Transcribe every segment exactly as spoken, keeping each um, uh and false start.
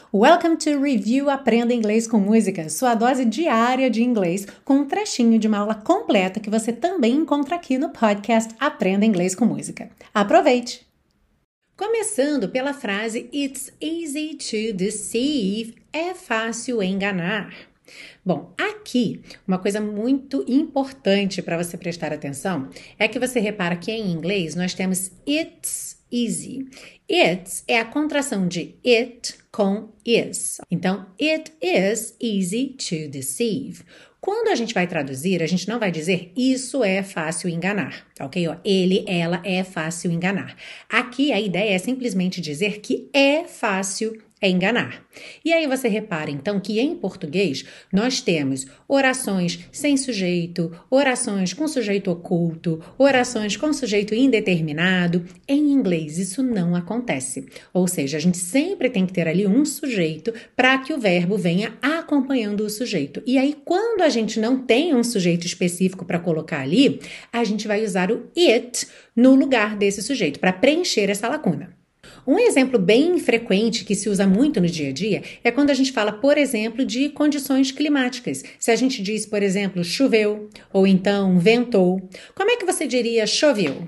Welcome to Review Aprenda Inglês com Música, sua dose diária de inglês com um trechinho de uma aula completa que você também encontra aqui no podcast Aprenda Inglês com Música. Aproveite! Começando pela frase It's easy to deceive, é fácil enganar. Bom, aqui, uma coisa muito importante para você prestar atenção é que você repara que em inglês nós temos it's easy. It's é a contração de it com is. Então, it is easy to deceive. Quando a gente vai traduzir, a gente não vai dizer isso é fácil enganar, tá ok? Ó, ele, ela é fácil enganar. Aqui a ideia é simplesmente dizer que é fácil é enganar. E aí você repara, então, que em português nós temos orações sem sujeito, orações com sujeito oculto, orações com sujeito indeterminado. Em inglês isso não acontece. Ou seja, a gente sempre tem que ter ali um sujeito para que o verbo venha acompanhando o sujeito. E aí, quando a gente não tem um sujeito específico para colocar ali, a gente vai usar o it no lugar desse sujeito, para preencher essa lacuna. Um exemplo bem frequente que se usa muito no dia a dia é quando a gente fala, por exemplo, de condições climáticas. Se a gente diz, por exemplo, choveu ou então ventou, como é que você diria choveu?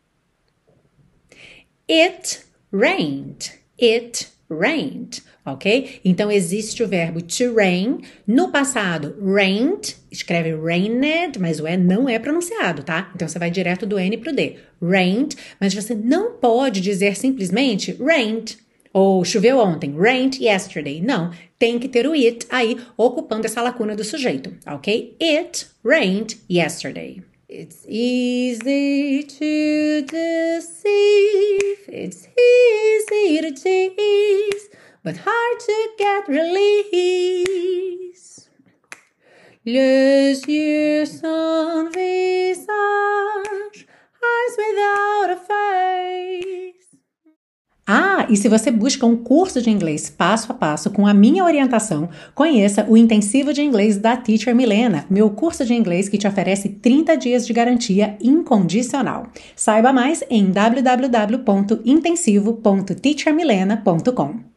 It rained. It rained. Ok? Então, existe o verbo to rain. No passado, rained, escreve rained, mas o E não é pronunciado, tá? Então, você vai direto do N pro D. Rained, mas você não pode dizer simplesmente rained. Ou choveu ontem, rained yesterday. Não, tem que ter o it aí, ocupando essa lacuna do sujeito, ok? It rained yesterday. It's easy to deceive. It's easy to tease. But hard to get release. Les yeux sans visage, eyes without a face. Ah, e se você busca um curso de inglês passo a passo com a minha orientação, conheça o Intensivo de Inglês da Teacher Milena, meu curso de inglês que te oferece trinta dias de garantia incondicional. Saiba mais em w w w ponto intensivo ponto teacher milena ponto com.